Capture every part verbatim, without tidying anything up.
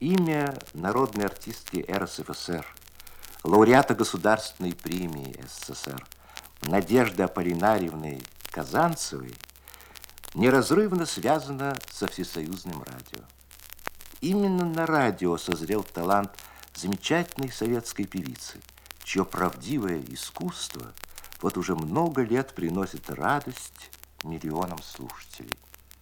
Имя народной артистки эр эс эф эс эр, лауреата Государственной премии эс эс эс эр Надежды Аполлинарьевны Казанцевой неразрывно связано со всесоюзным радио. Именно на радио созрел талант замечательной советской певицы, чье правдивое искусство вот уже много лет приносит радость миллионам слушателей.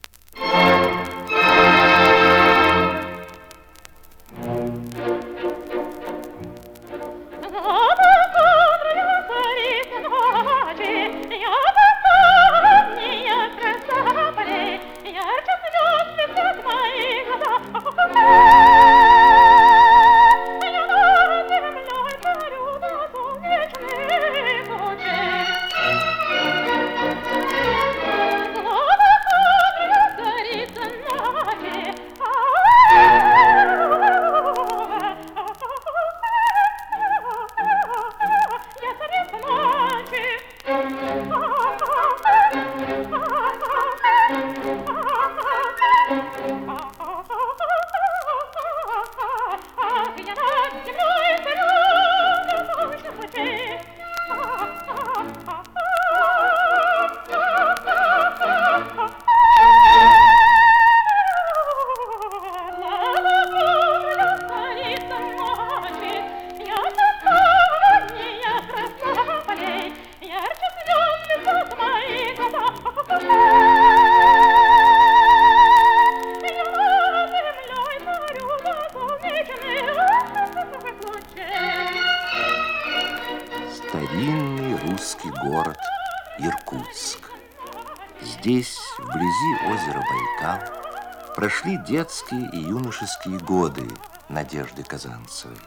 Старинный русский город Иркутск. Здесь, вблизи озера Байкал, прошли детские и юношеские годы Надежды Казанцевой.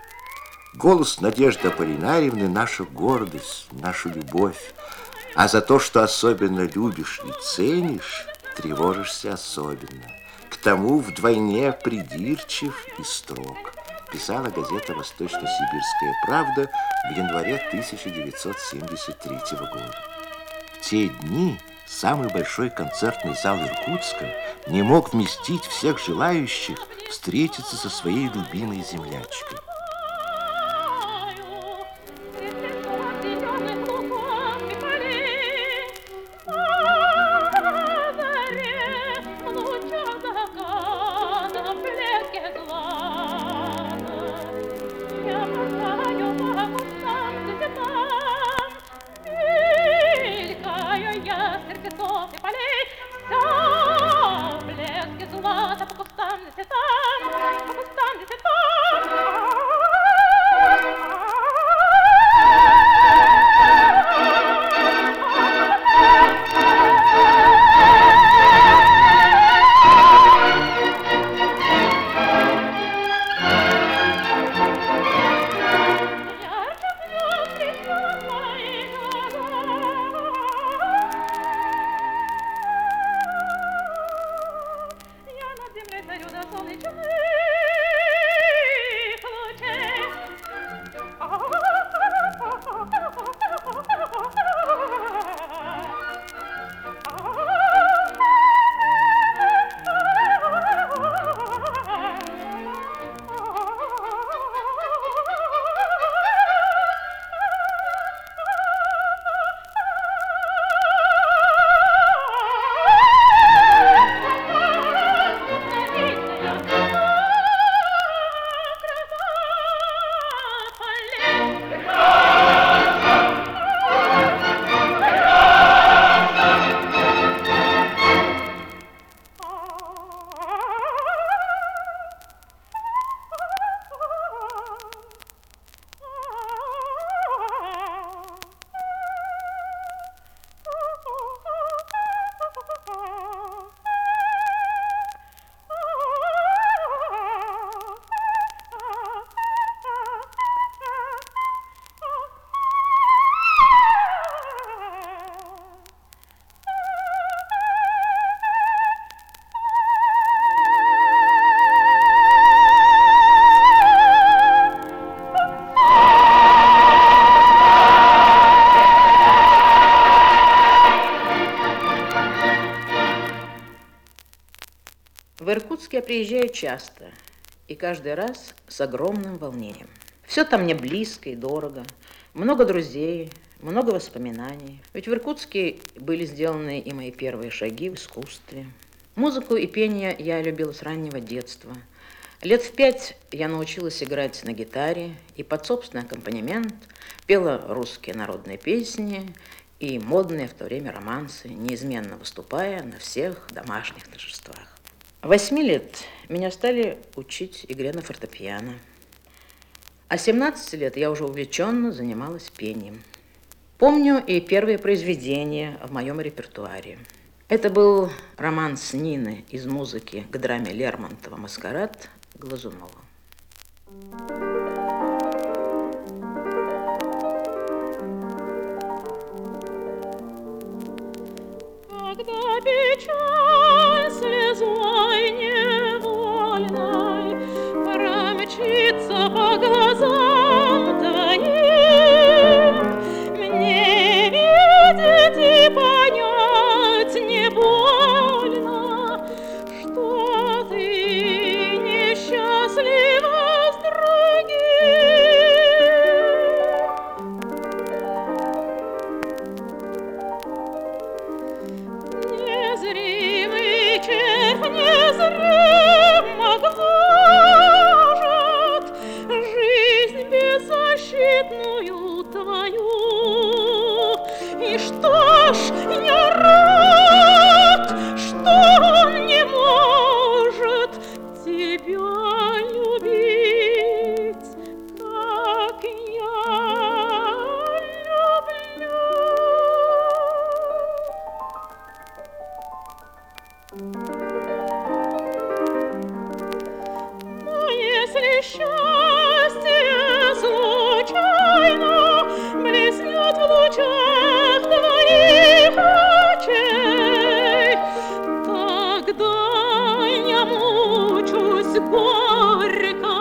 Голос Надежды Аполлинарьевны – наша гордость, наша любовь. А за то, что особенно любишь и ценишь, тревожишься особенно. К тому вдвойне придирчив и строг, писала газета «Восточно-Сибирская правда» в январе тысяча девятьсот семьдесят третьего года. В те дни самый большой концертный зал Иркутска не мог вместить всех желающих встретиться со своей любимой землячкой. В Иркутск я приезжаю часто, и каждый раз с огромным волнением. Все там мне близко и дорого, много друзей, много воспоминаний. Ведь в Иркутске были сделаны и мои первые шаги в искусстве. Музыку и пение я любила с раннего детства. Лет в пять я научилась играть на гитаре и под собственный аккомпанемент пела русские народные песни и модные в то время романсы, неизменно выступая на всех домашних торжествах. В восьми лет меня стали учить игре на фортепиано. А с семнадцати лет я уже увлеченно занималась пением. Помню и первые произведения в моем репертуаре. Это был романс Нины из музыки к драме Лермонтова «Маскарад» Глазунова. Когда печаль слезой невольной промчится по глазам твоим, мне видеть и понять не больно, что ты несчастлива с другим. Незримый червь незримо гложет жизнь беззащитную твою. И что ж я рад, что он не может тебя любить, как я люблю. Но если счастье случайно блеснет в лучах твоих очей, тогда я мучусь горько,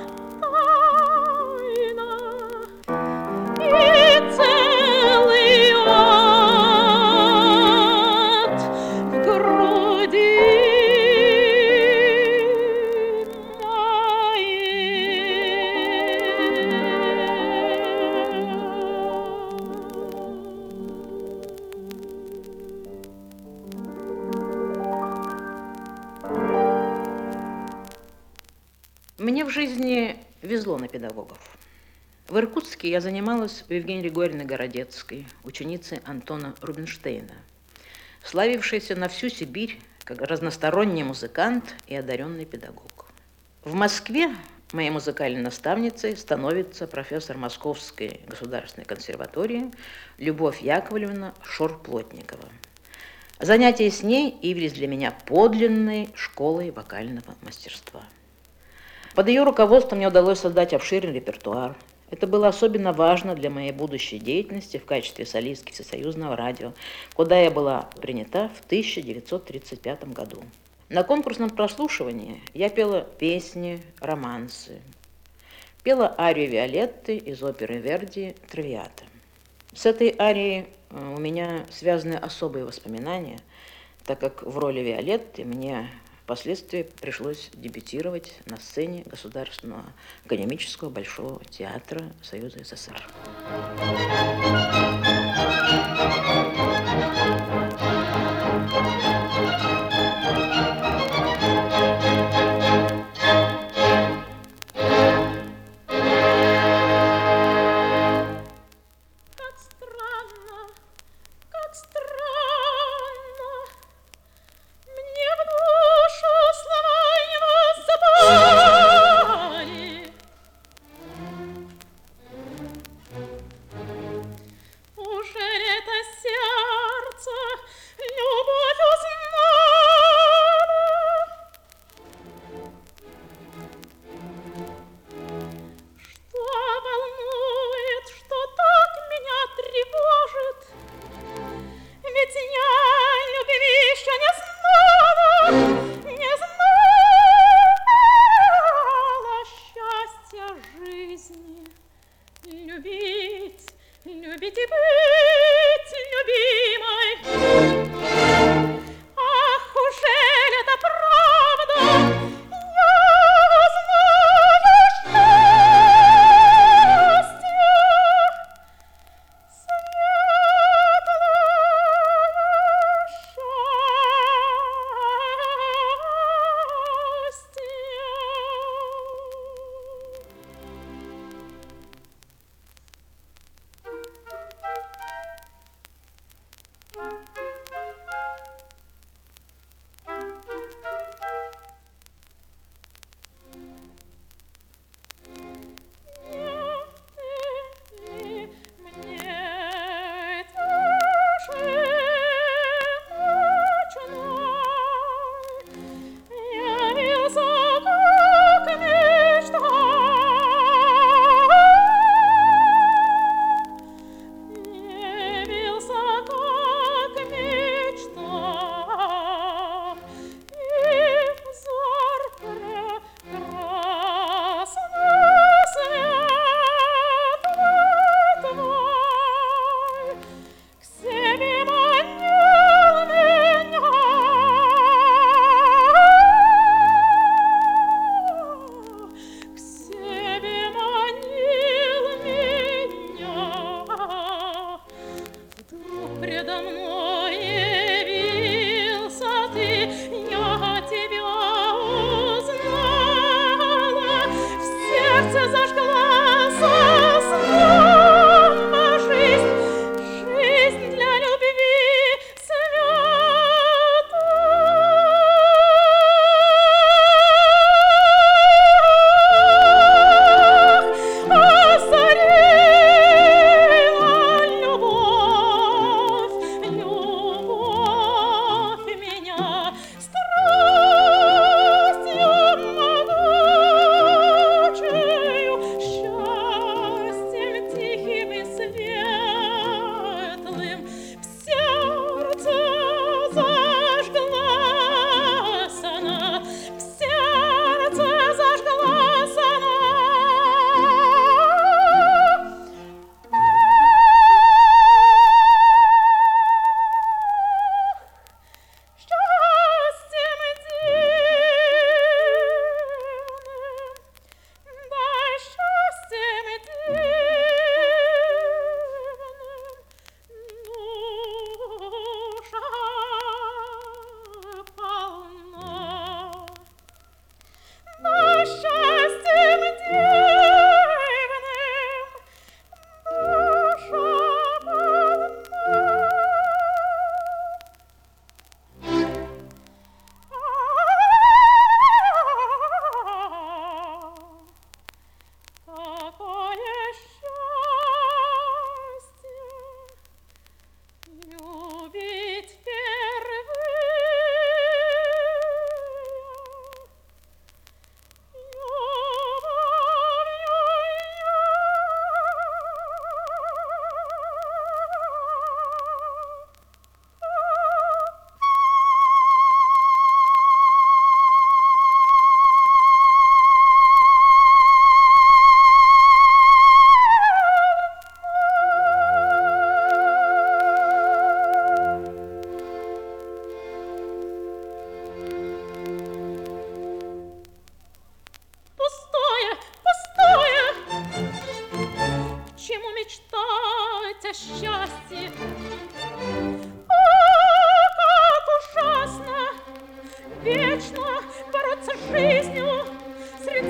тайно, и целый ад в груди Мне в жизни везло на педагогов. В Иркутске я занималась у Евгении Григорьевны Городецкой, ученицы Антона Рубинштейна, славившейся на всю Сибирь как разносторонний музыкант и одаренный педагог. В Москве моей музыкальной наставницей становится профессор Московской государственной консерватории Любовь Яковлевна Шор-Плотникова. Занятия с ней явились для меня подлинной школой вокального мастерства. Под ее руководством мне удалось создать обширный репертуар. Это было особенно важно для моей будущей деятельности в качестве солистки Всесоюзного радио, куда я была принята в тысяча девятьсот тридцать пятом году. На конкурсном прослушивании я пела песни, романсы. Пела арию Виолетты из оперы Верди «Травиата». С этой арией у меня связаны особые воспоминания, так как в роли Виолетты мне впоследствии пришлось дебютировать на сцене Государственного академического Большого театра Союза СССР.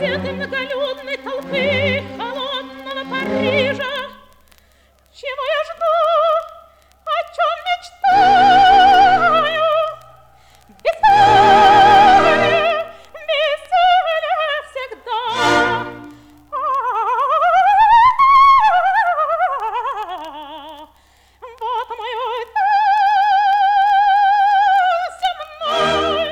среди многолюдной толпы холодного Парижа. Чего я жду, о чем мечтаю? Веселье, веселье всегда. А-а-а-а-а. Вот мой дом со мной.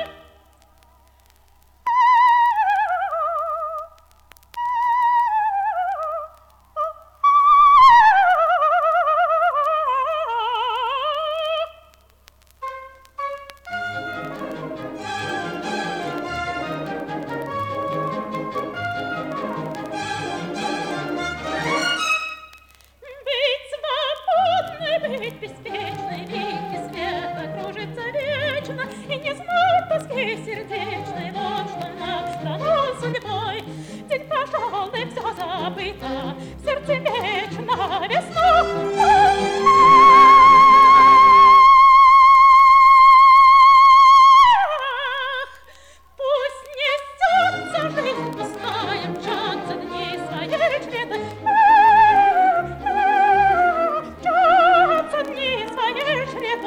Быть свободной, быть беспечной, видеть свет окружится вечно, и не знать тоски сердечной, вот что нам дано судьбой. День прошел, и все забыто, в сердце вечно весна. Пусть несется жизнь пустая, мчатся дни своей череды. Мчатся дни своей череды.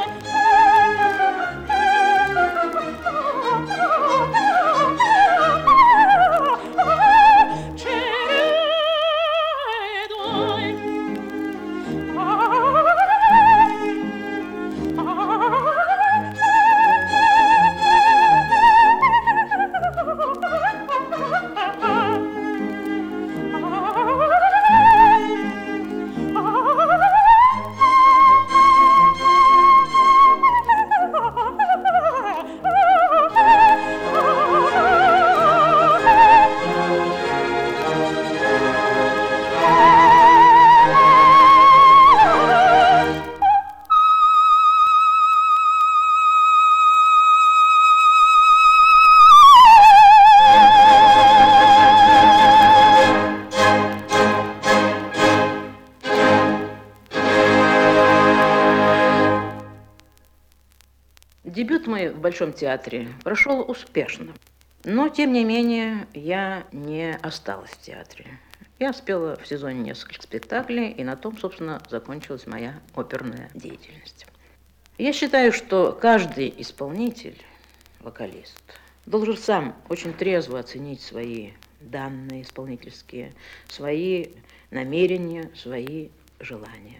Дебют мой в Большом театре прошел успешно, но, тем не менее, я не осталась в театре. Я спела в сезоне несколько спектаклей, и на том, собственно, закончилась моя оперная деятельность. Я считаю, что каждый исполнитель, вокалист, должен сам очень трезво оценить свои данные исполнительские, свои намерения, свои желания.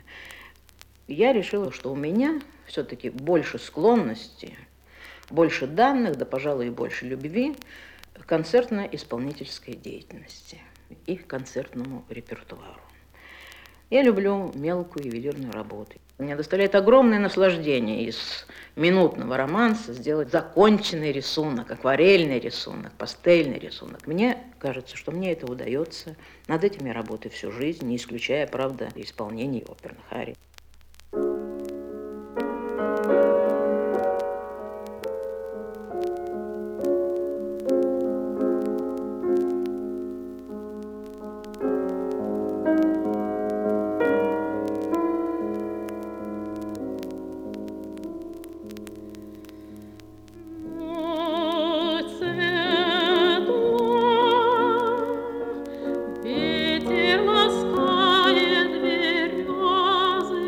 Я решила, что у меня все-таки больше склонности, больше данных, да, пожалуй, и больше любви к концертно-исполнительской деятельности и к концертному репертуару. Я люблю мелкую ювелирную работу. Мне доставляет огромное наслаждение из минутного романса сделать законченный рисунок, акварельный рисунок, пастельный рисунок. Мне кажется, что мне это удается. Над этим я работаю всю жизнь, не исключая, правда, исполнений оперных арий. Ветер ласкает березы.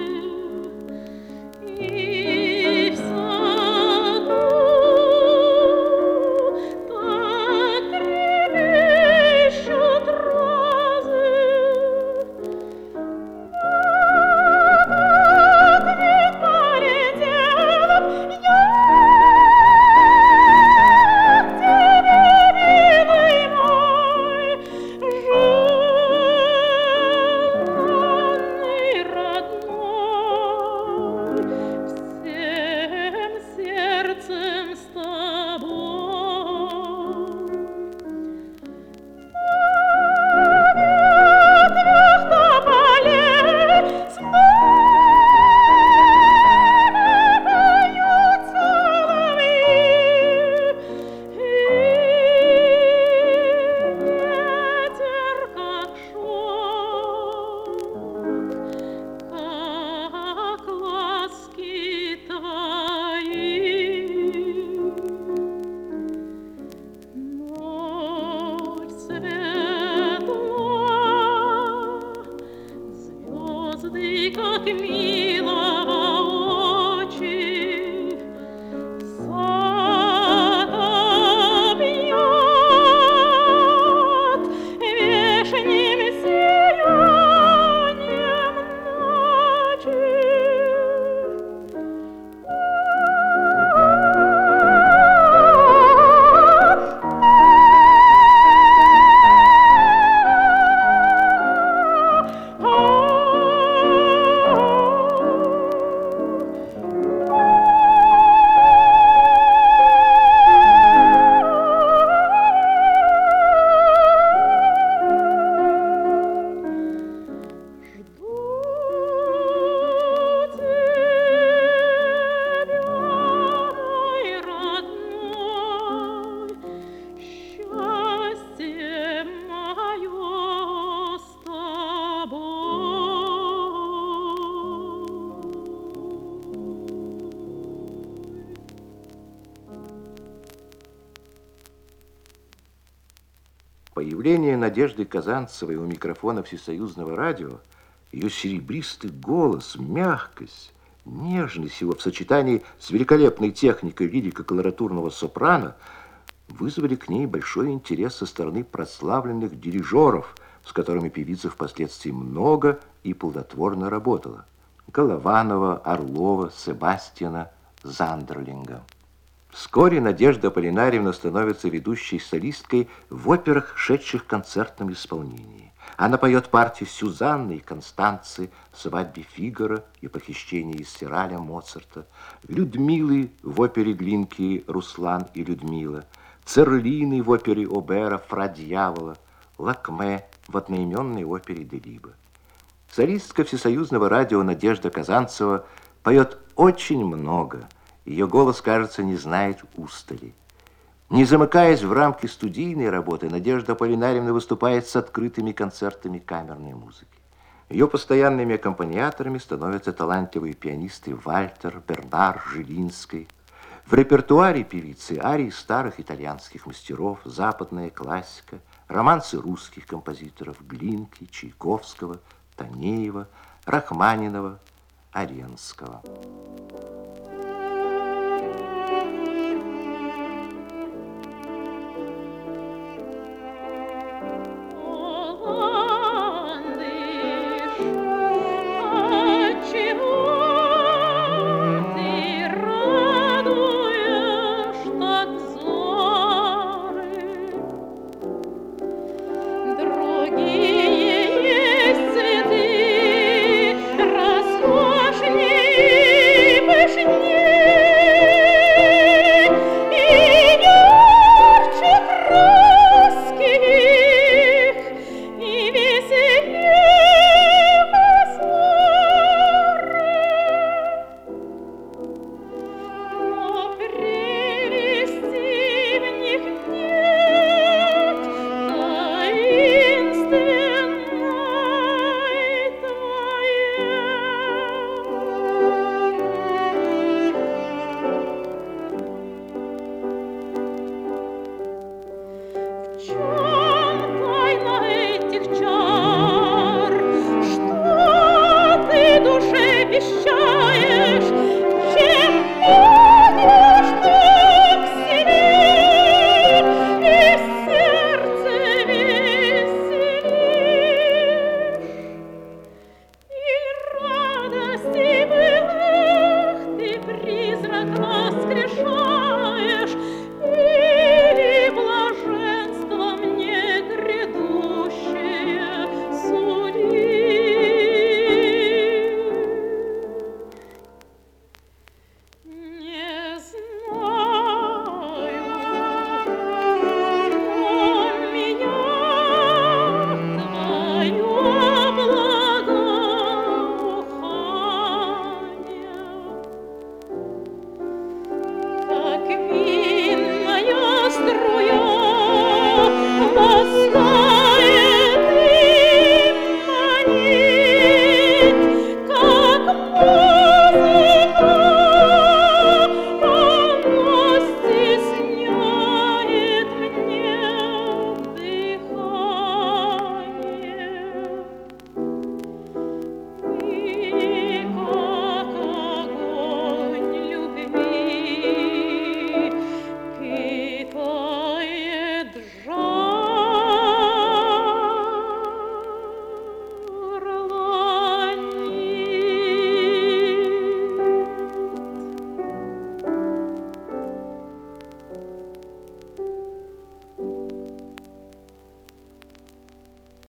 Появление Надежды Казанцевой у микрофона Всесоюзного радио, ее серебристый голос, мягкость, нежность его в сочетании с великолепной техникой лирико-колоратурного сопрано вызвали к ней большой интерес со стороны прославленных дирижеров, с которыми певица впоследствии много и плодотворно работала. Голованова, Орлова, Себастьяна, Зандерлинга. Вскоре Надежда Аполлинарьевна становится ведущей солисткой в операх, шедших в концертном исполнении. Она поет партии Сюзанны и Констанции в «Свадьбе Фигаро» и «Похищении из Сираля» Моцарта, Людмилы в опере Глинки «Руслан и Людмила», Церлины в опере Обера «Фра дьявола», Лакме в одноименной опере Делибо. Солистка Всесоюзного радио Надежда Казанцева поет очень много. Ее голос, кажется, не знает устали. Не замыкаясь в рамки студийной работы, Надежда Аполлинарьевна выступает с открытыми концертами камерной музыки. Ее постоянными аккомпаниаторами становятся талантливые пианисты Вальтер, Бернар, Жилинский. В репертуаре певицы арии старых итальянских мастеров, западная классика, романсы русских композиторов Глинки, Чайковского, Танеева, Рахманинова, Аренского.